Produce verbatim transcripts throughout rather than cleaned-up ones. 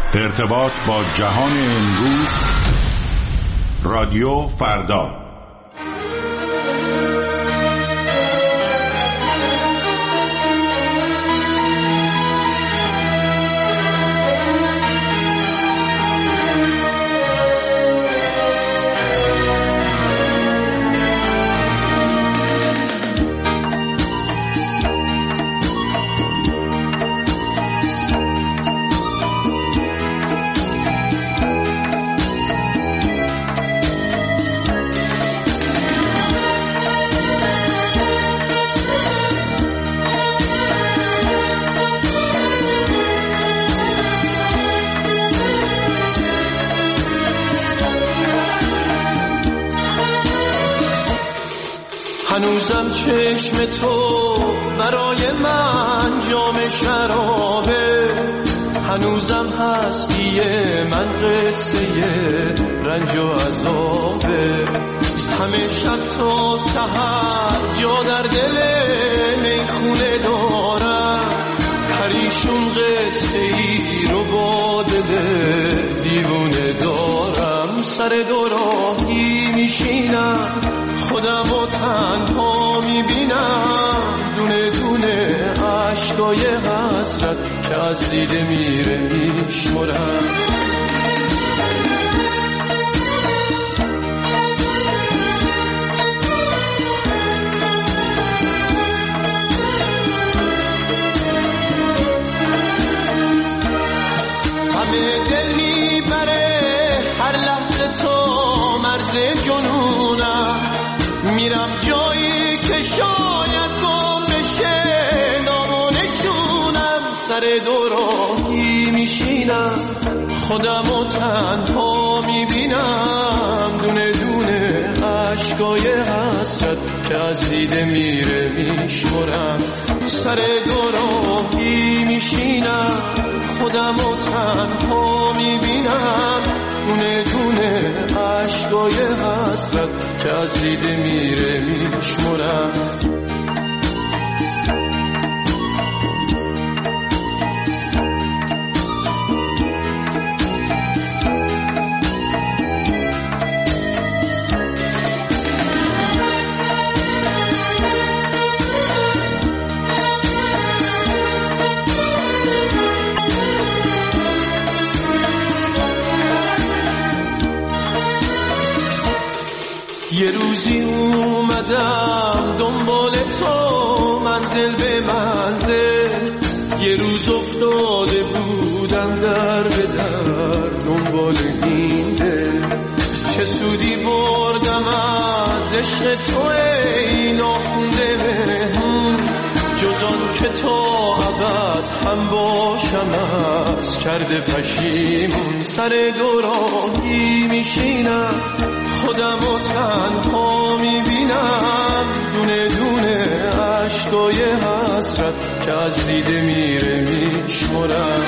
ارتباط با جهان امروز، رادیو فردا. هنوزم چشم تو برای من جام شرابه، هنوزم هستی من قصه رنج و عذابه. همه شب تا سحر جا در دل میخونه دارم، پریشون قصه ای رو با دل دیوونه دارم. سر دوراهی میشینم خودم و تنها میبینم، دونه دونه عشقای حسرت که از دیده میره میشمرم. همه دل میبره هر لحظه تو مرز جنونم، میرم جایی که شاید گم بشه نامونشونم. سر دوراهی میشینم خودم و تنها میبینم، دونه دونه عشقای حسرت که از دیده میره میشمرم. سر دوراهی میشینم خودم و تنها میبینم، دونه دونه عشقای حسرت که از دیده میره میشمرم. یه روزی اومدم دنبال تو منزل به منزل، یه روز افتاده بودم در به در دنبال این دل. چه سودی بردم از عشق تو ای ناخونده مهمون، جز آن که تا ابد هم باشم از کرده پشیمون. سر دوراهی میشینم خودم و تنها میبینم، دونه دونه عشقای حسرت که از دیده میره میشمرم.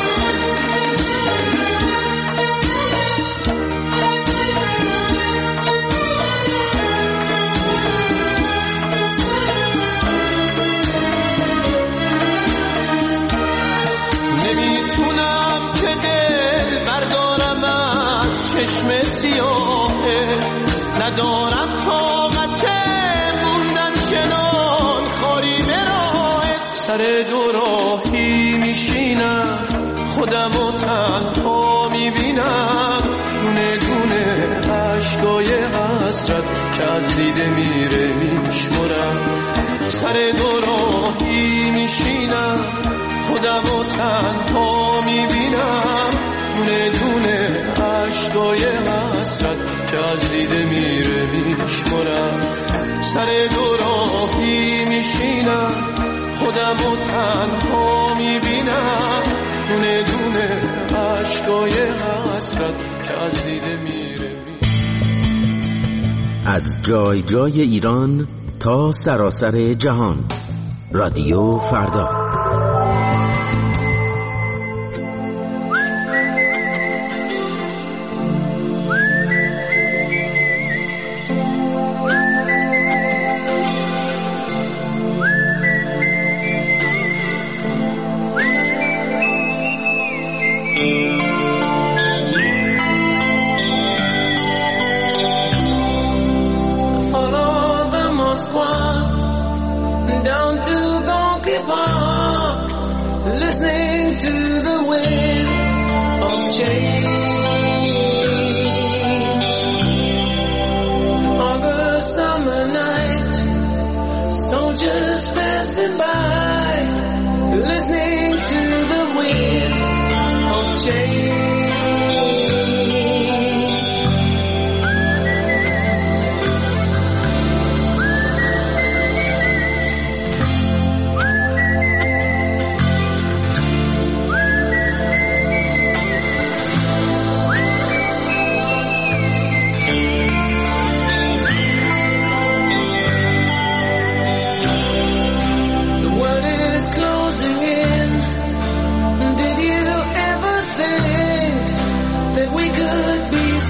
نمیتونم که دل بردارم از چشم سیاهه، ندارم طاقت موندن چنان خاری به راهت. سر دوراهی میشینم خودم و تنها میبینم، دونه دونه عشقای حسرت که از دیده میره میشمرم. سر دوراهی میشینم خودم و تنها میبینم، دونه دونه عشقای حسرت که از دیده میره میشمرم. سر دوراهی میشینم خودم و تنها میبینم، دونه دونه عشقای حسرت که از دیده میره میشمرم. از جای جای ایران تا سراسر جهان، رادیو فردا.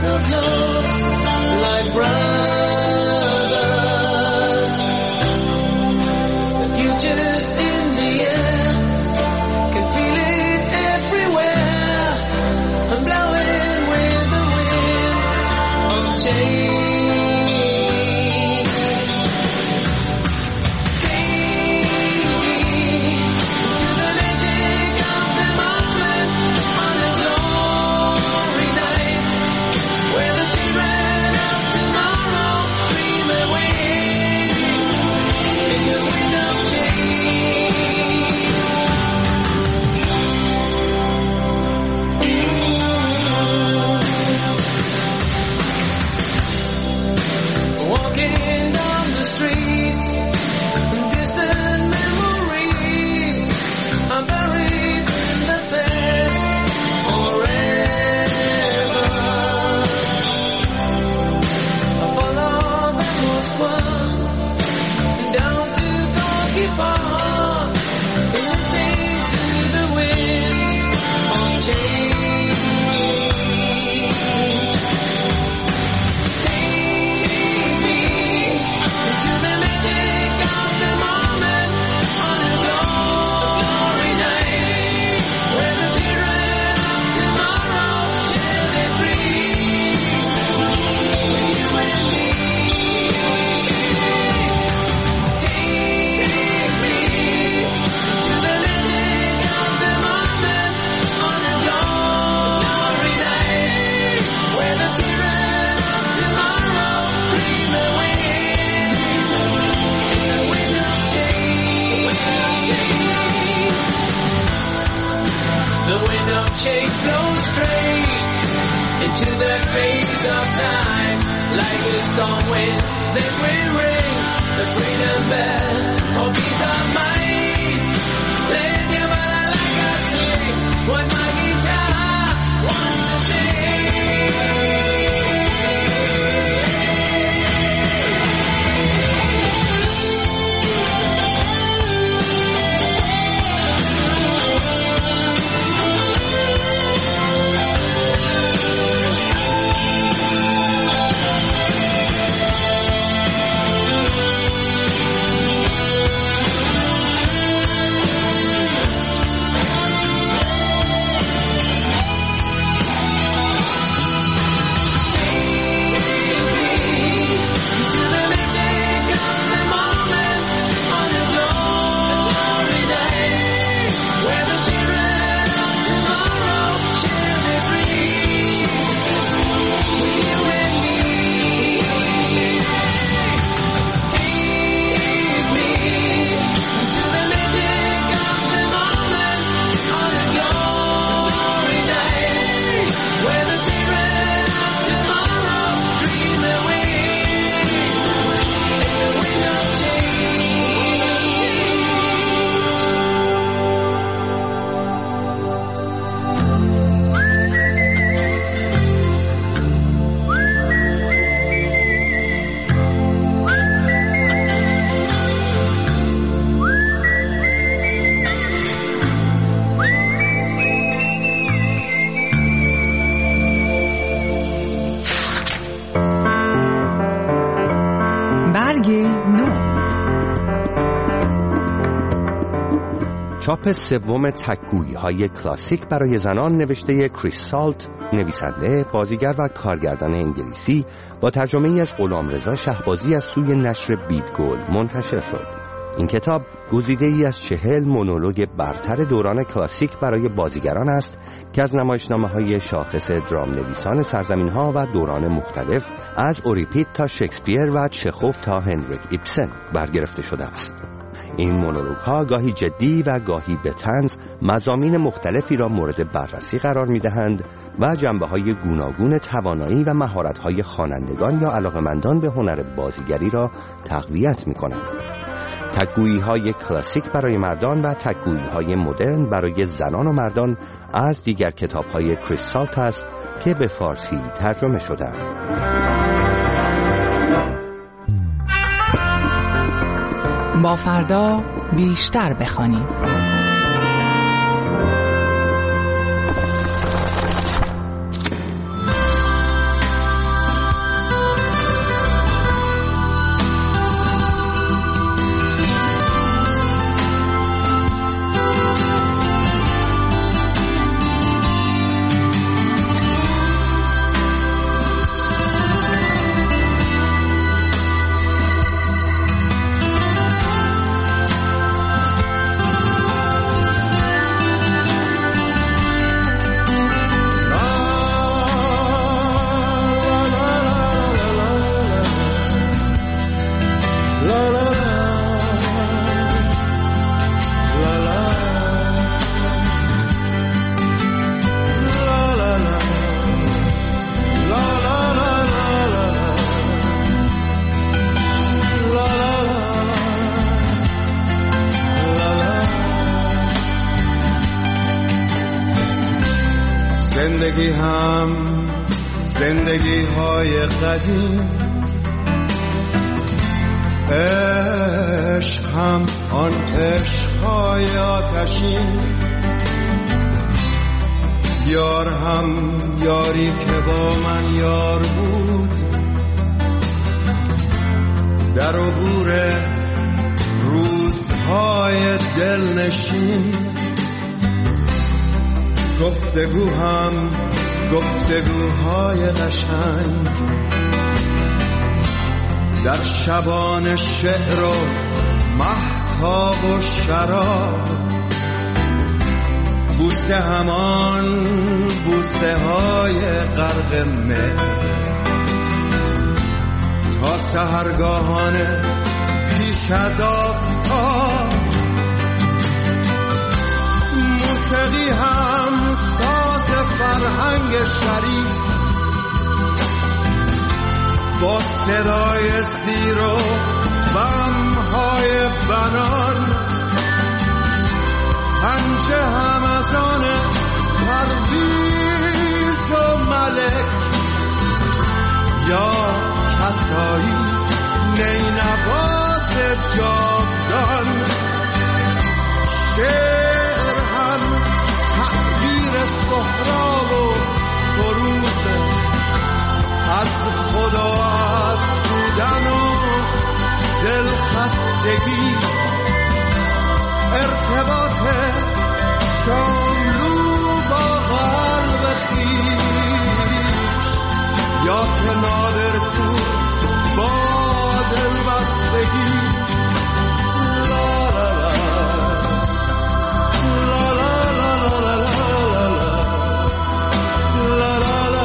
ourselves lost like brothers. The future's in the air, can feel it everywhere. I'm blowing with the wind of change. Change flows straight into the phase of time, like a storm wind that will ring the freedom bell. Oh, these are mine. Play the ball like I sing what my guitar wants to sing. چاپ سوم تک‌گویی‌های کلاسیک برای زنان نوشته کریس سالت، نویسنده، بازیگر و کارگردان انگلیسی، با ترجمه‌ای از غلامرضا شهبازی از سوی نشر بیدگل منتشر شد. این کتاب گزیده‌ای از چهل مونولوگ برتر دوران کلاسیک برای بازیگران است که از نمایشنامه‌های شاخص درام‌نویسان سرزمین‌ها و دوران مختلف از اوریپید تا شکسپیر و چخوف تا هنریک ایبسن برگرفته شده است. این مونولوگ ها گاهی جدی و گاهی به طنز مضامین مختلفی را مورد بررسی قرار می دهند و جنبه های گوناگون توانایی و مهارت های خوانندگان یا علاقمندان به هنر بازیگری را تقویت می کنند. تک‌گویی های کلاسیک برای مردان و تک‌گویی های مدرن برای زنان و مردان از دیگر کتاب های کریس سالت است که به فارسی ترجمه شده‌اند. با فردا بیشتر بخوانیم. زندگی هم زندگی های قدیم، عشق هم آن عشق های آتشین، یار هم یاری که با من یار بود، در عبور روزهای دلنشین. گفتگو هم گفتگوهای قشنگ، در شبان شعر و مهتاب و شراب، بوسه همان بوسه های غرق مهر، تا سحرگاهانه پیش از آفتاب. موسیقی هم ساز فرهنگ شریف، با صدای زیر و بمهای بنان، پنجه هم از آن پرویز و ملک، یا کسایی نینواز جاودان. شعر هم تعبیر سهراب و فروز، از خدا از بودن و دلخستگی، ارتباط شاملو با قلب خویش، یا که نادر کو با دلبستگی. لا لا لا لا لا لا لا لا لا.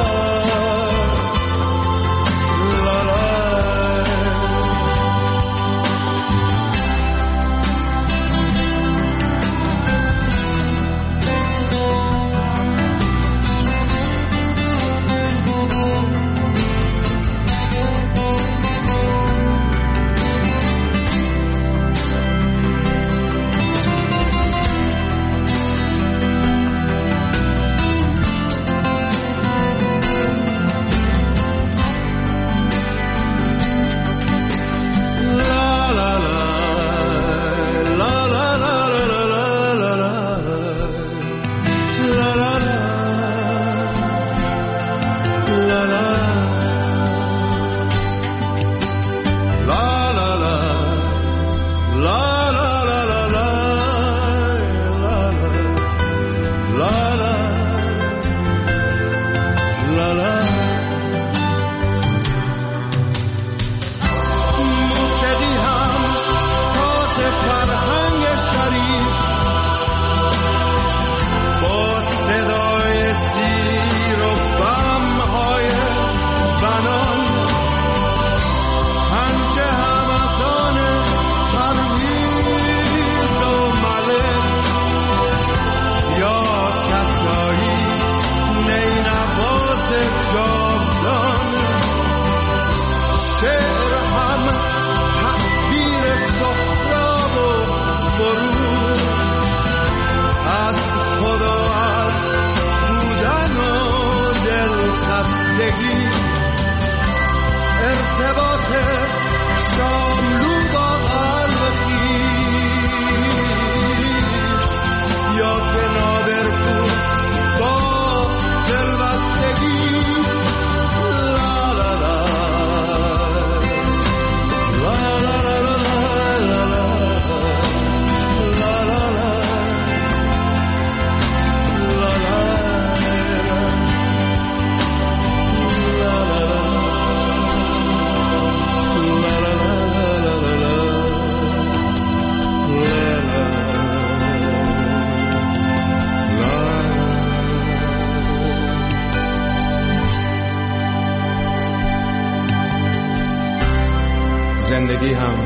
زندگی هم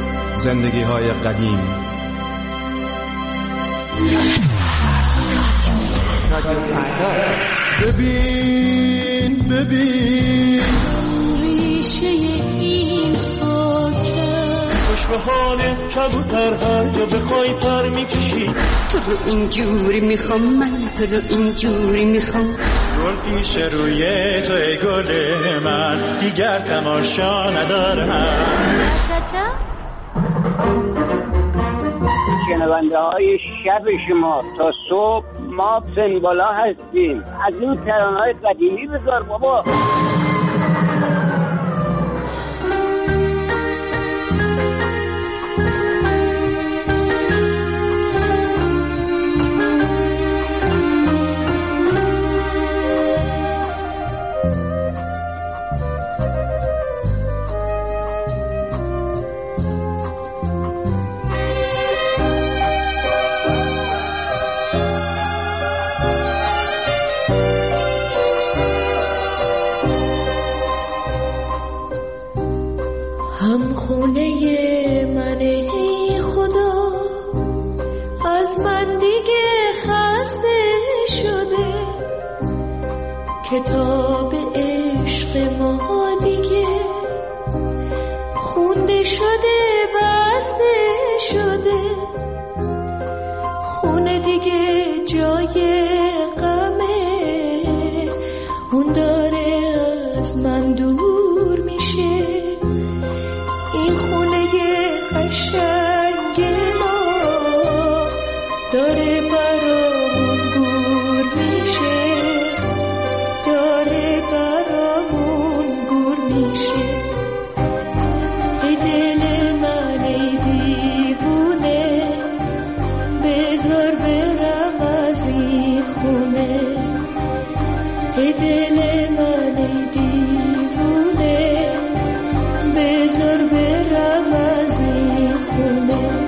زندگی های قدیم. ببین ببین ریشه این خاکه، خوش به حالت کبوتر، هر جا بخوای پر میکشی. تو رو اینجوری میخوام، من تو رو اینجوری میخوام، گل پیش روی تو ای گل من، دیگر تماشا ندارم. شنونده های شب شما تا صبح ما سنبالا هستیم. از این ترانه های قدیمی بذار بابا. هم خونه من ای خدا، از من دیگه خسته شده، کتاب عشق ما دیگه خونده شده بسته شده، خونه دیگه جای غمه، اون داره از من دور میشه، این خونه قشنگ ما داره برامون گور میشه، داره برامون گور میشه. ای دل من ای دیوونه، بذار برم از این خونه. ای دل من ای دیوونه، بذار برم از این خونه.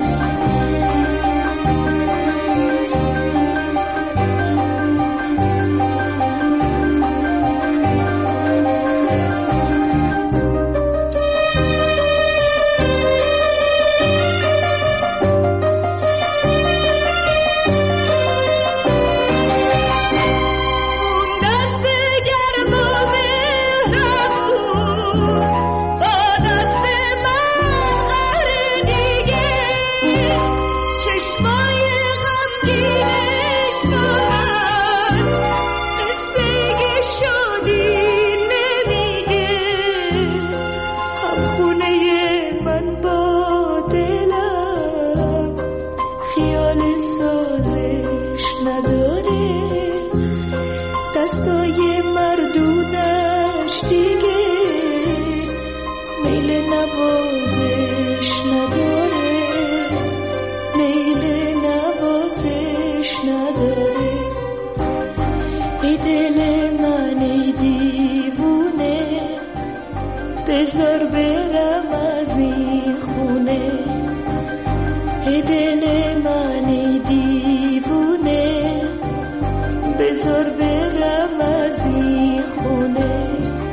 بذار برم از این خونه. ای دل من ای دیوونه، بذار برم از این خونه.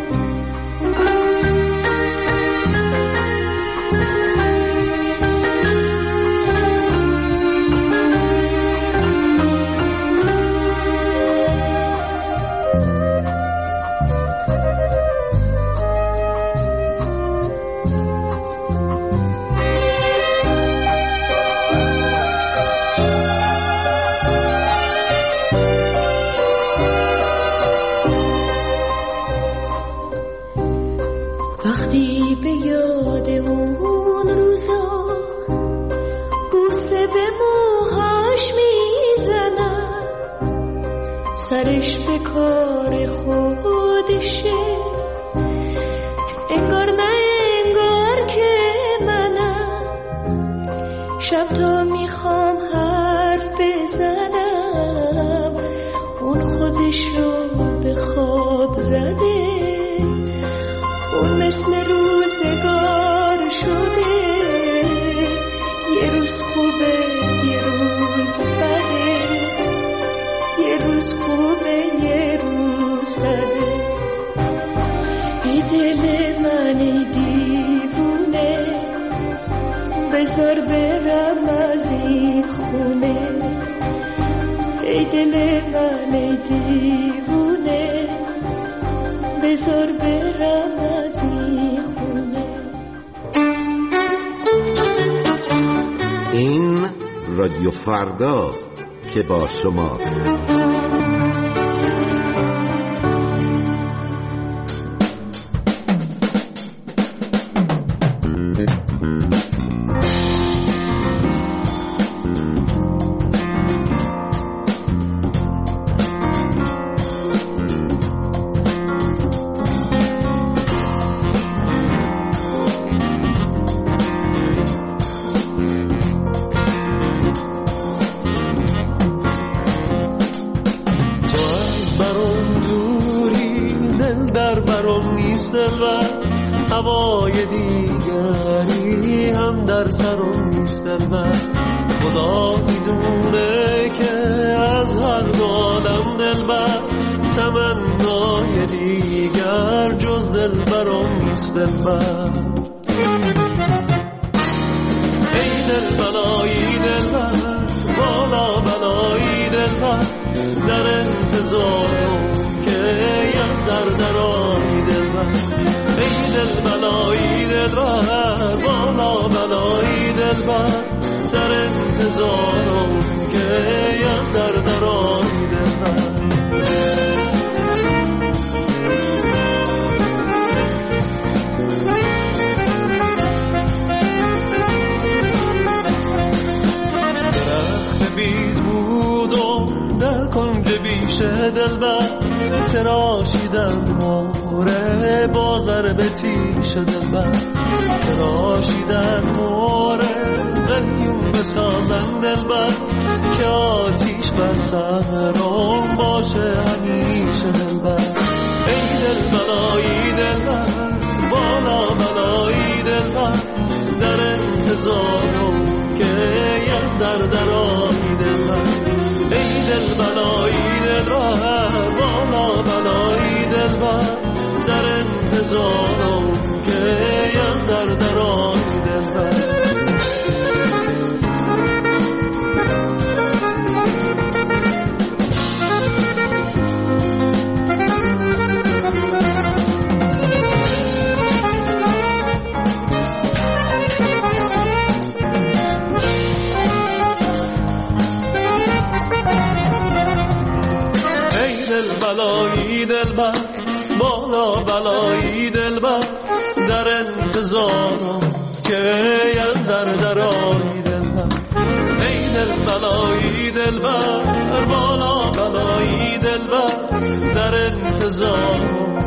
وقتی به یاد اون روزا بوسه به موهاش میزنم، سرش به کار خودشه، انگار نه انگار که منم، شب تا میخوام حرف بزنم، اون خودش رو به خواب زده، اون مثل روزگار شده، یه روز خوبه یه روز بده، یه روز خوبه یه روز بده. ای دل من ای دیوونه، بذار برم از این خونه. ای دل من ای دیوونه، بذار برم از این خونه. این رادیو فرداست که با شماست. هوای دیگری هم در سرم نیست من. خدا میدونه که از هر دو عالم دلبر تمنای دیگر جز دلبرم نیست دلبر. ای دل بلایی دلبر بالا بلایی دلبر در انتظارم که از در درایی دلبر. ای دل بلایی دلبر بالا بلایی دلبر در انتظارم که از در درایی دلبر. پیش دلبر تراشیدن موره بازر به تیش دلبر تراشیدن موره قلیون بسازن دلبر که آتیش بر سرم باشه همیشه دلبر. ای دل بلایی دلبر بالا بلایی دلبر در انتظارم که از در درایی دلبر. ای دل بلایی دلبر بالا بلایی دلبر در انتظارم که از در درایی دلبر. بلایی دلبر بالا بلایی دلبر در انتظارم که از در درایی دلبر. ای دل بلایی دلبر بالا بلایی دلبر در انتظارم.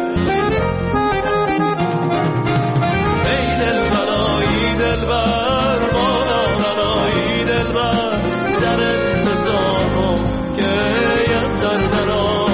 ای دل بلایی دلبر بالا بلایی دلبر در انتظارم که از در درایی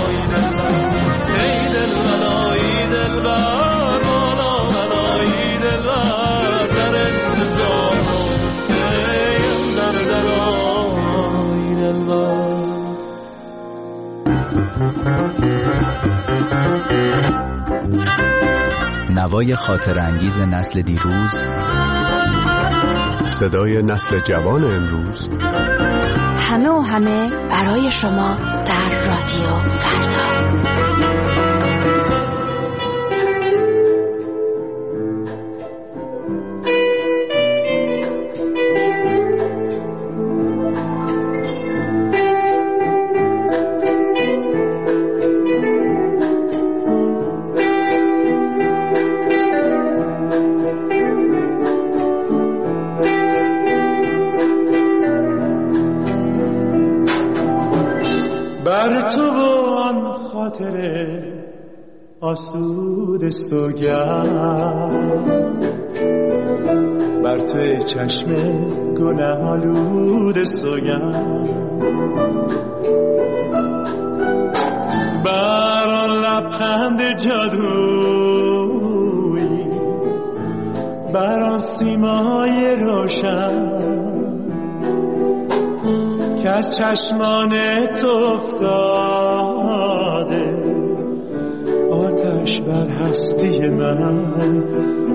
نوای خاطر انگیز نسل دیروز، صدای نسل جوان امروز، همه و همه برای شما در رادیو فردا. بر تو و آن خاطر آسود سوگند، بر توی چشم گناه آلود سوگند، بر آن لبخند جادویی، بر آن سیمای روشن که از چشمان تو افتاده، آتش بر هستی من،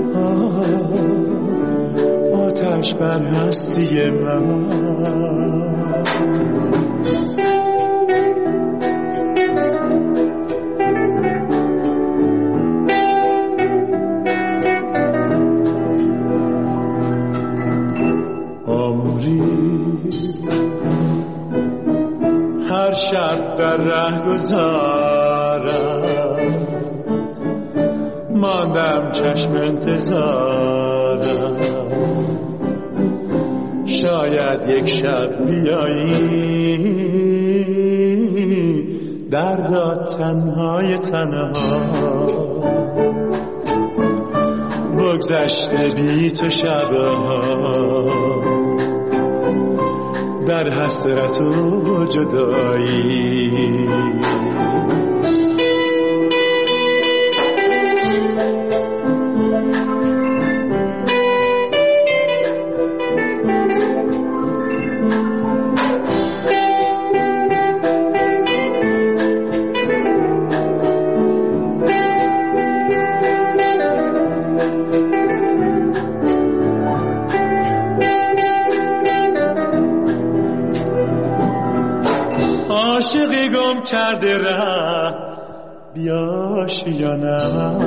آتش بر هستی من. هر شب در ره گذارم، ماندم چشم انتظارم، شاید یک شب بیایی دردا تنهای تنها، بگذشته بی تو شبها در حسرت و جدایی. کرده ره بیاشی یا نه،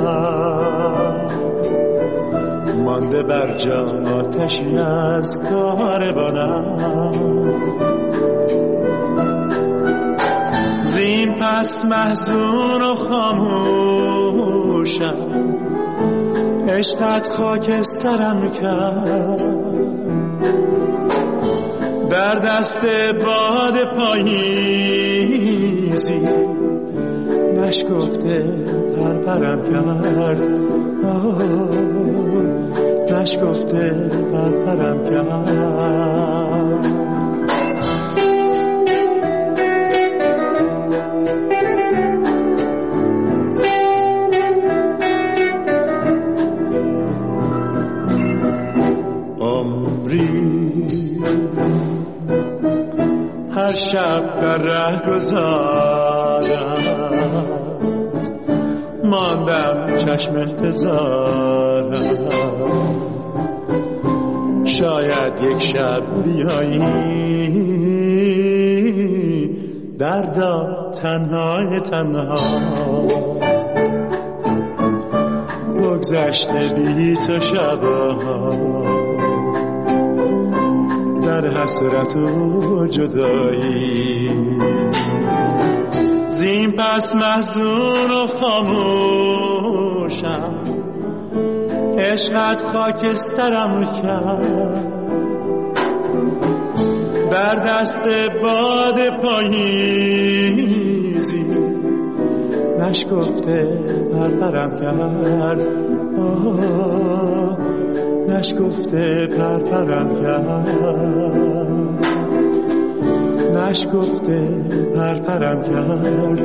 مانده بر جان آتشی از کاروانم. زین پس محزون و خاموشم، عشقت خاکسترم کرد. در دست باد پاییزی نشکفته پرپرم کرد، نشکفته پرپرم کرد. هر شب در ره گذارم، ماندم چشم انتظارم. شاید یک شب بیایی دردا تنهای تنها، بگذشته بی تو شبها در حسرت و جدایی. زین پس محزون و خاموشم، عشقت خاکسترم کرد. در دست باد پاییزی نشکفته پرپرم کرد، نشکفته پرپرم کرد، نشکفته پرپرم کرد،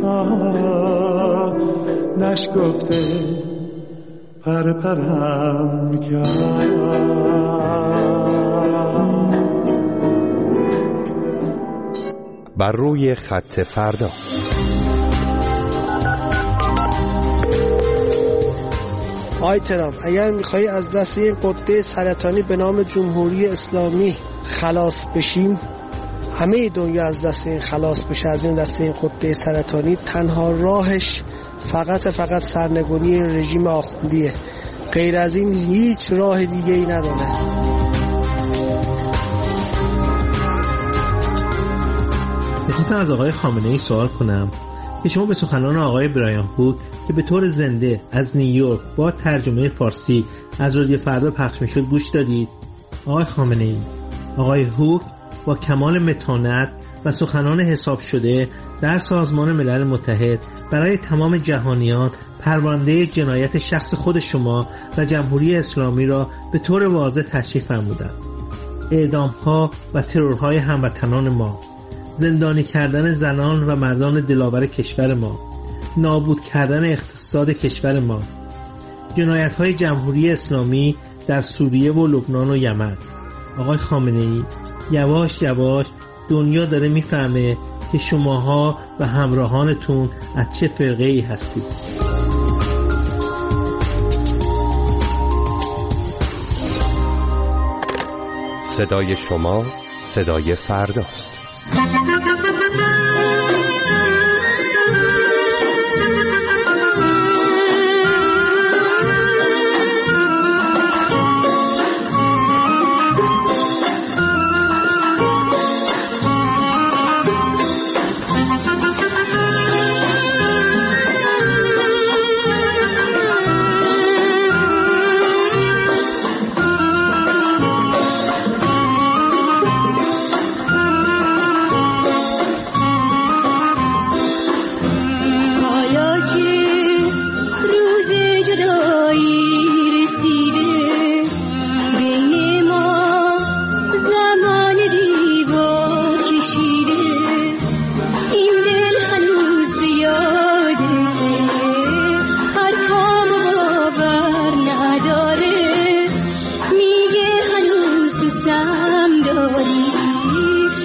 نشکفته پرپرم کرد. بر روی خط فردا. آی ترامپ، اگر میخوایی از دست این قده سرطانی به نام جمهوری اسلامی خلاص بشیم، همه دنیا از دست این خلاص بشه، از این دست این قده سرطانی، تنها راهش فقط فقط سرنگونی رژیم آخوندیه. غیر از این هیچ راه دیگه ای نداره. میخواستم از آقای خامنه ای سوال کنم که شما به سخنان آقای برایان هوک که به طور زنده از نیویورک با ترجمه فارسی از رادیو فردا پخش میشد گوش دادید؟ آقای خامنه ای، آقای هوک با کمال متانت و سخنان حساب شده در سازمان ملل متحد برای تمام جهانیان پرونده جنایت شخص خود شما و جمهوری اسلامی را به طور واضح تشریح فرمودند. اعدام‌ها و ترورهای هموطنان ما، زندانی کردن زنان و مردان دلاور کشور ما، نابود کردن اقتصاد کشور ما، جنایت‌های جمهوری اسلامی در سوریه و لبنان و یمن. آقای خامنه‌ای، یواش یواش دنیا داره میفهمه که شماها و همراهانتون از چه فرقه‌ای هستید. صدای شما صدای فرداست.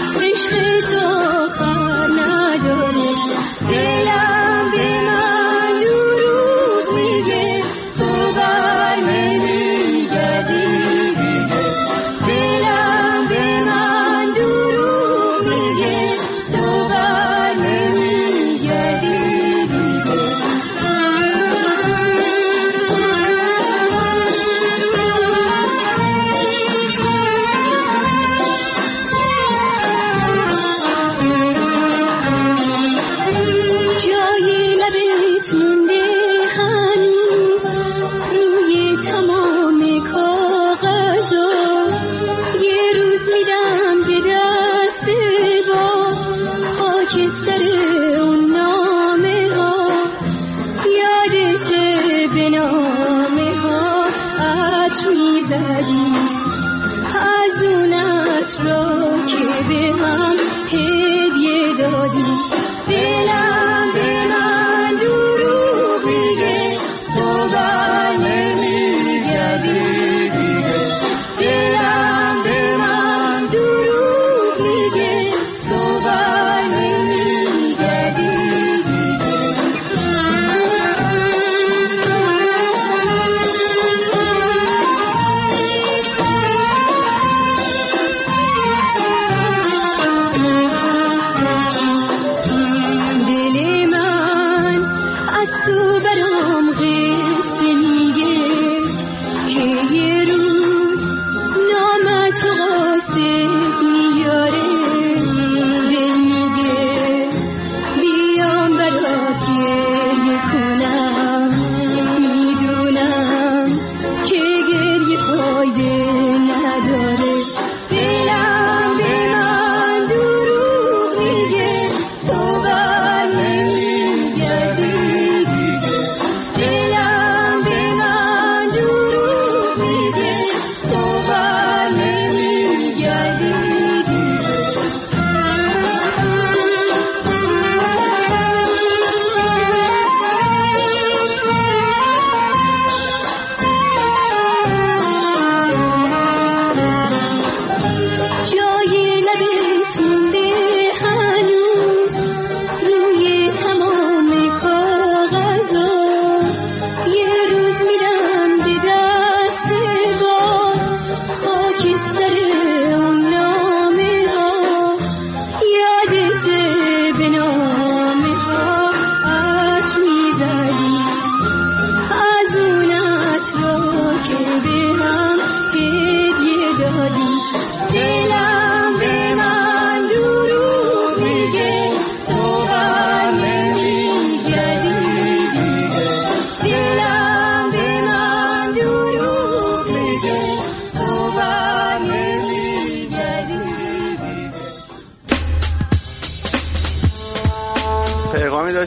عشق تو خر نداره، دلم به من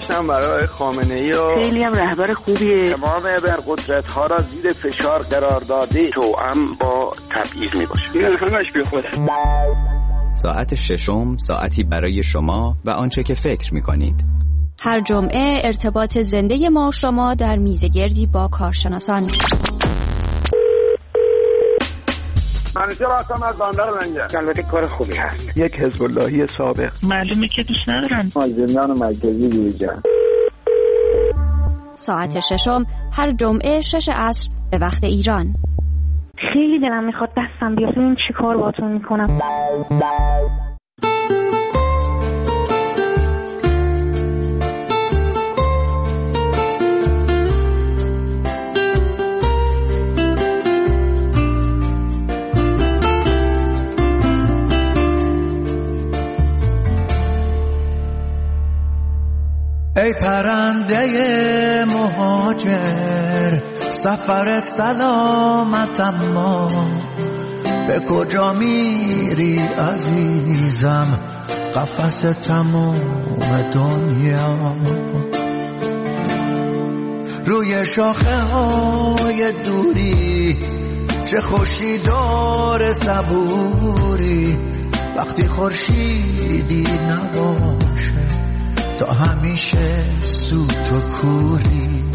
داشتم برای خامنه‌ای و خیلی هم رهبر خوبیه. تمام ابرقدرت‌ها را زیر فشار قرار داده توأم با تبعیض میباشه. این همش بی خوده. ساعت ششم ساعتی برای شما و آنچه که فکر می‌کنید. هر جمعه ارتباط زنده ما و شما در میزگردی با کارشناسان. منیجر هستم از بندر لنگر. البته کار خوبی هست. یک حزب اللهی سابق. معلومه که دوست ندارن. مازندران مرکزی بیرجان. ساعت ششم هر جمعه شش عصر به وقت ایران. خیلی دلم میخواد دستم بیاد این چی کار باتون میکنم. ای پرنده مهاجر سفرت سلامت، اما به کجا میری عزیزم؟ قفس تموم دنیا روی شاخه های دوری، چه خوشی داره صبوری وقتی خورشیدی نباشه، تا همیشه سوت و کوری.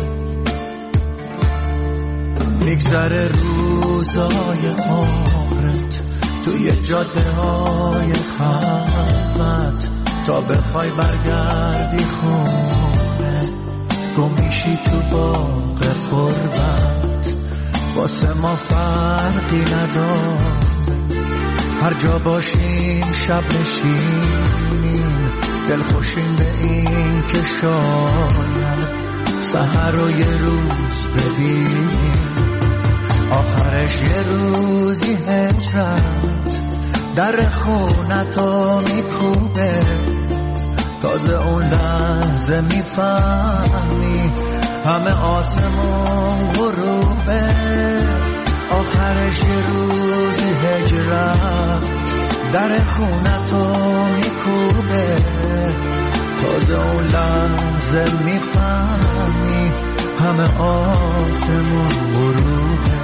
میگذره روزای عمرت توی جاده های خلوت، تا بخوای برگردی خونه گم میشی تو باغ قربت. واسه ما فرقی نداره هر جا باشیم شب نشینیم، دل خوشیم به این که شاید سحر رو یه روز ببینیم. آخرش یه روزی هجرت در خونتو میکوبه، تازه اون لحظه میفهمی همه آسمون غروبه. آخرش یه روزی هجرت در خونتو میکوبه، تازه اون لحظه میفهمی همه آسمون غروبه.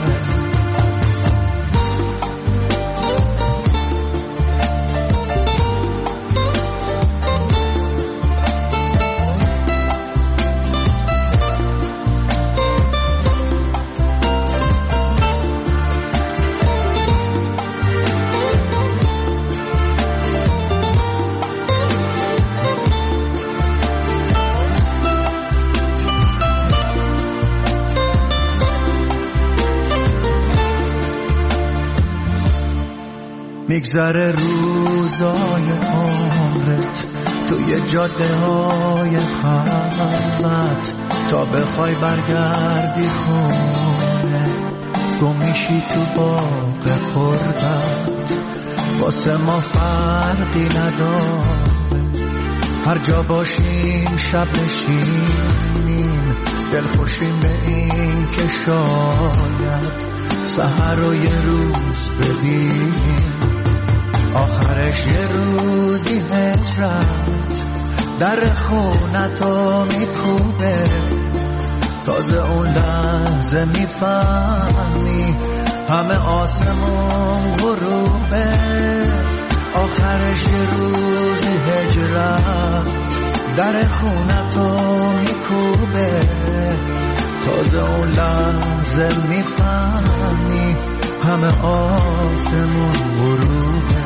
میگذره روزای عمرت توی جاده های خلوت، تا بخوای برگردی خونه گم میشی تو باغ قربت. واسه ما فرقی نداره هر جا باشیم شب نشینیم، دل خوشیم به این که شاید سحر رو یه روز ببینیم. آخرش یه روزی هجرت در خونتو میکوبه، تازه اون لحظه میفهمی همه آسمون غروبه. آخرش یه روزی هجرت در خونتو میکوبه، تازه اون لحظه میفهمی همه آسمون غروبه.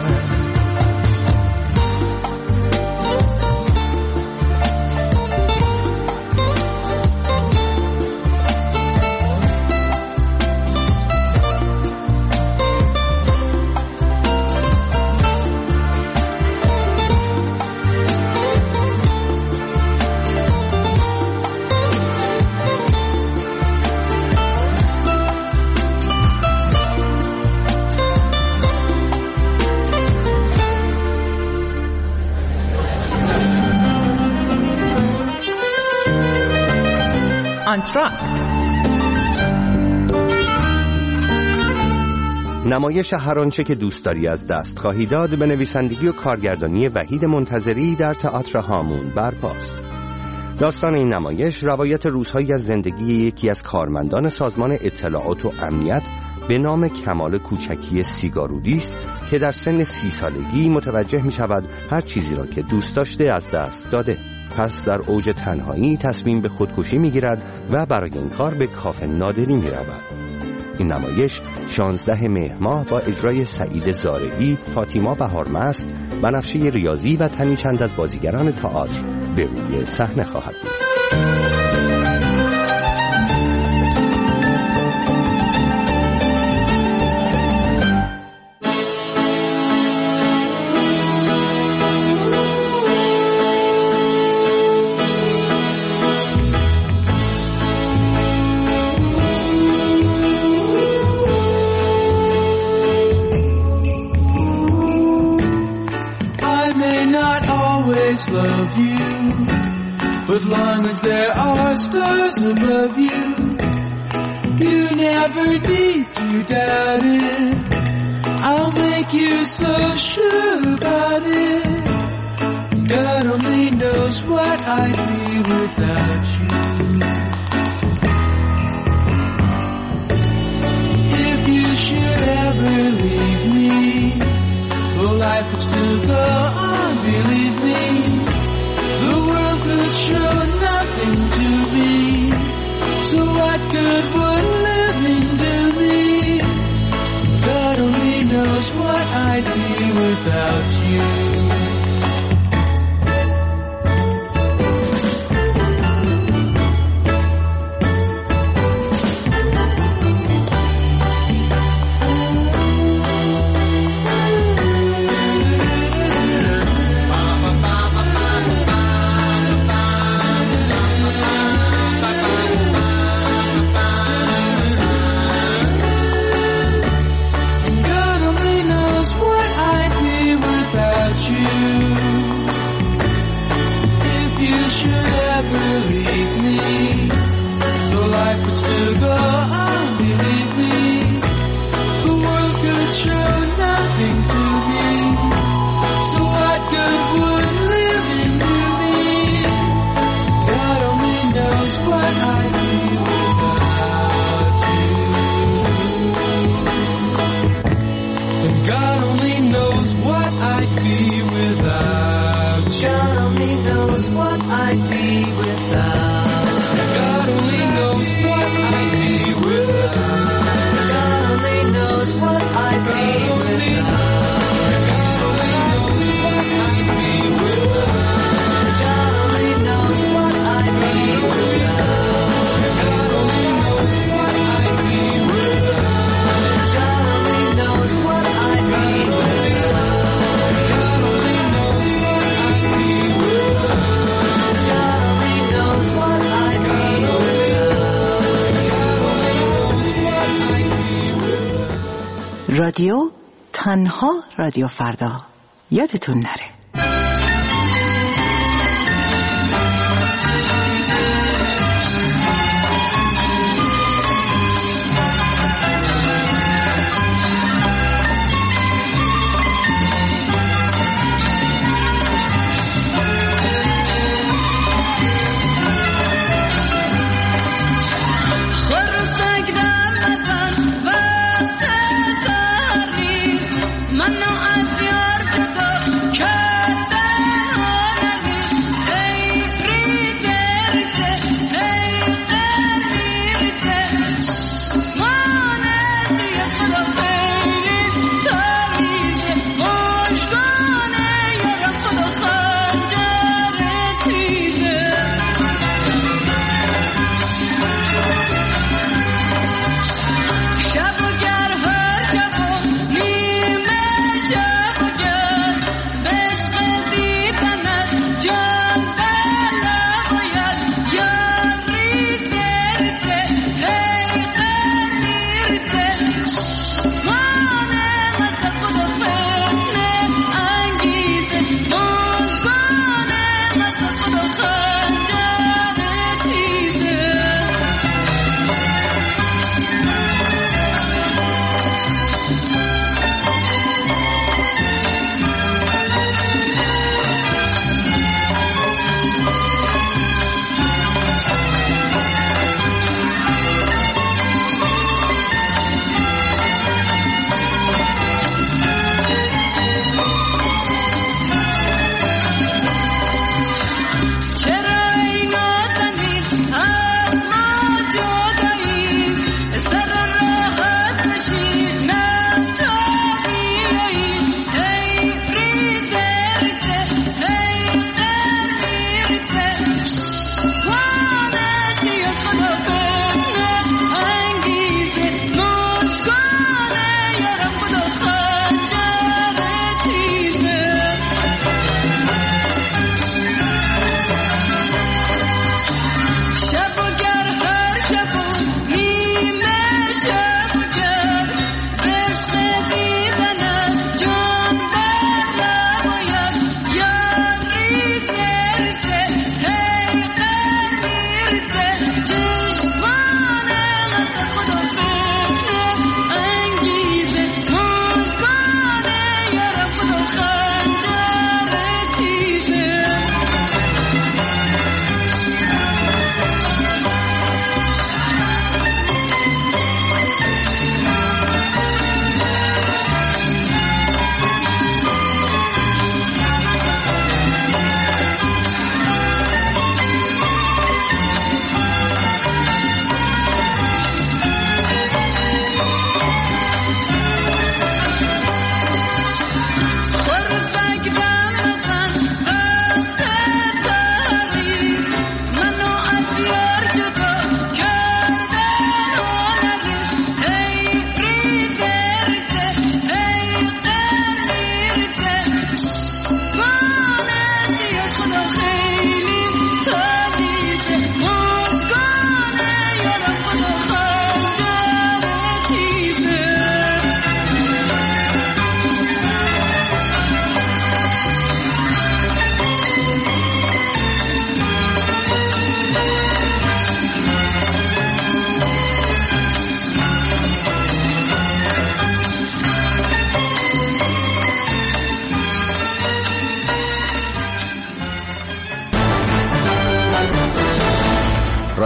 آنتراکت نمایش هر آنچه که دوست داری از دست خواهی داد به نویسندگی و کارگردانی وحید منتظری در تئاتر هامون برپاست. داستان این نمایش روایت روزهایی از زندگی یکی از کارمندان سازمان اطلاعات و امنیت به نام کمال کوچکی سیگارودی است که در سن سی سالگی متوجه می شود هر چیزی را که دوست داشته از دست داده. پس در اوج تنهایی تصمیم به خودکشی می گیرد و برای این کار به کاخ نادری می رود. این نمایش شانزده مهر ماه با اجرای سعید زارعی، فاطیما بهارمست، بنفشه ریاضی و تنی چند از بازیگران تئاتر به روی صحنه خواهد بود. Love you, but long as there are stars above you, you never need to doubt it. I'll make you so sure about it. God only knows what I'd be without you. If you should ever leave me, well, life would still go on, believe me. The world could show nothing to me, so what good would living do me? God only knows what I'd be without you. رادیو تنها رادیو فردا، یادتون نره. من از یار جدا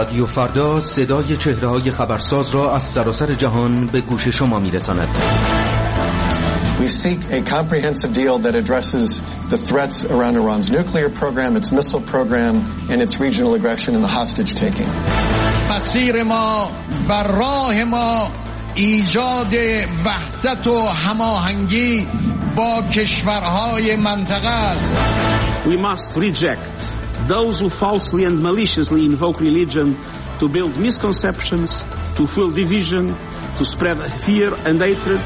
رادیو فردا صدای چهره‌های خبرساز را از سراسر جهان به گوش شما می‌رساند. We seek a comprehensive deal that addresses the threats around Iran's nuclear program, its missile program, and its regional aggression and the hostage taking. مسیر ما و راه ما ایجاد وحدت و هماهنگی با کشورهای منطقه است. We must reject those who falsely and maliciously invoke religion to build misconceptions, to fuel division, to spread fear and hatred.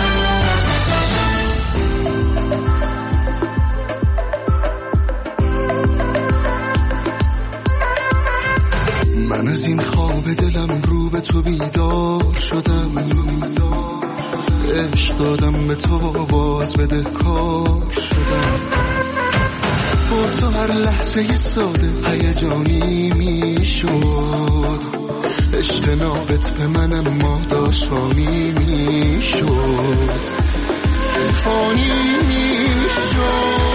من از این خواب دلم رو به تو بیدار شدم، عشق دادم به تو باز بده کار شدم، با تو هر لحظه ی ساده هیجانی می شد، عشق ناقت به منم ما داشت فانی می شد، فانی می شد.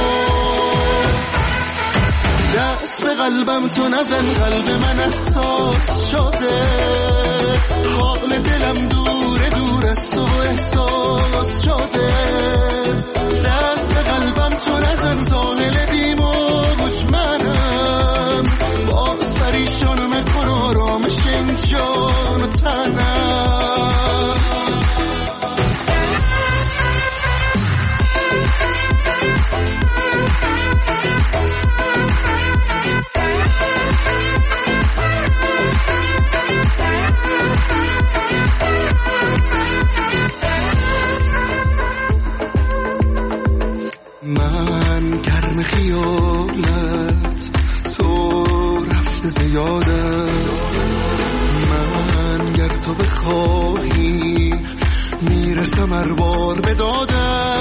دست به قلبم تو نزن، قلب من اساس شده، حال دلم دوره دور از تو احساس شده. دست به قلبم تو نزن، ساحل بیموج منم، باز پریشان مکن آرامش این جان و تنم. من گرم خیالت، تو رفته زیادت، من گر تو بخواهی میرسم هر بار به دادت.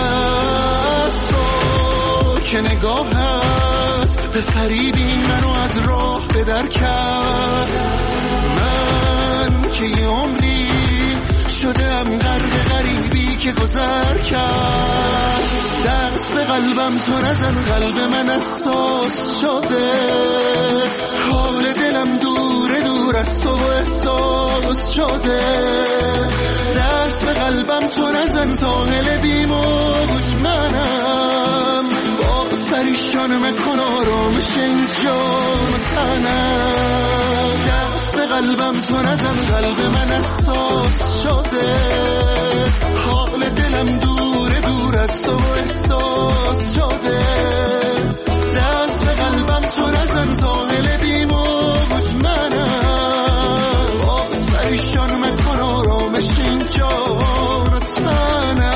تو که نگاهت به فریبی منو از راه به در کرد، من که یه عمری شدم غرق غریبی که گذر کرد. دست به قلبم تو نزن، قلب من اساس شده، حال دلم دوره دور از تو احساس شده. دست به قلبم تو نزن، ساحل بیموج منم، باز پریشان مکن آرامش این جان و تنم. دست به قلبم تو نزن، قلب من اساس شده، حال دلم دوره دور از تو احساس شده. دست به قلبم تو نزن، ساحل بیموج منم، باز پریشان مکن آرامش این جان و تنم.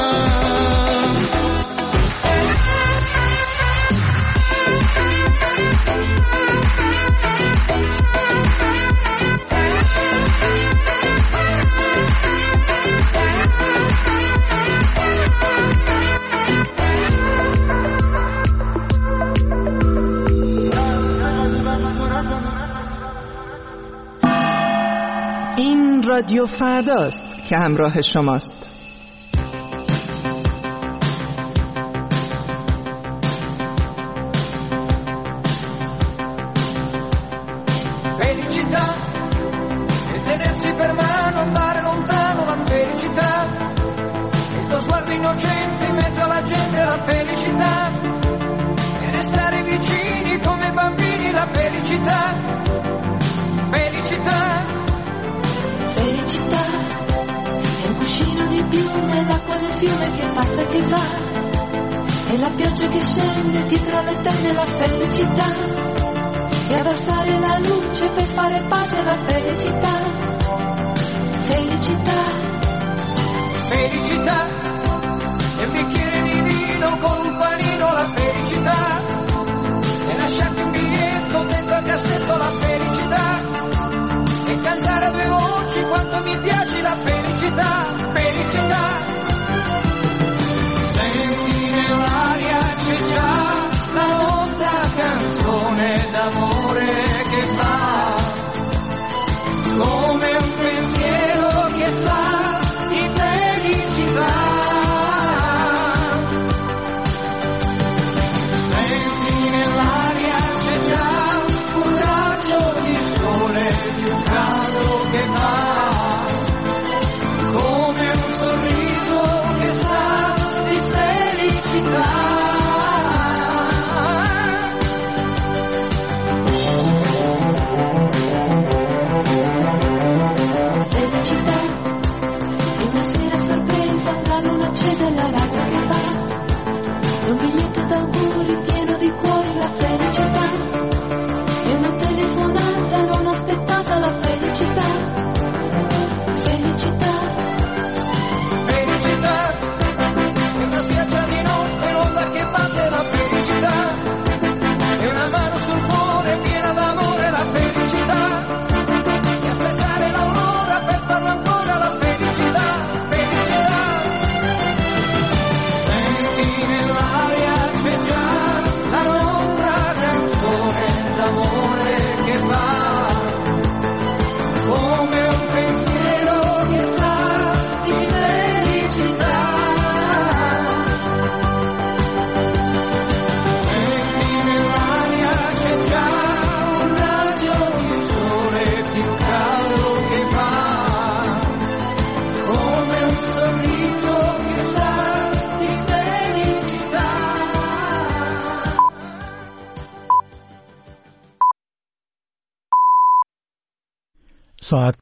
این رادیو فرداست که همراه شماست. Felicità e tenersi per mano, andare lontano la felicità, il tuo sguardo innocente in mezzo alla gente, la felicità, e restare vicini come bambini, la felicità, felicità. Felicità è un cuscino di più nell'acqua del fiume che passa e che va, è la pioggia che scende dietro le tende, la felicità, e abbassare la luce per fare pace, la felicità, felicità, felicità, e un bicchiere di vino con un panino, la felicità, e lasciarti un biglietto dentro al cassetto, la felicità, e cantare a due voci quanto mi piace, la felicità, felicità. Senti nell'aria c'è già la nostra canzone d'amore che fa, come un pensiero che sa di felicità. Senti nell'aria c'è già un raggio di sole più ساعت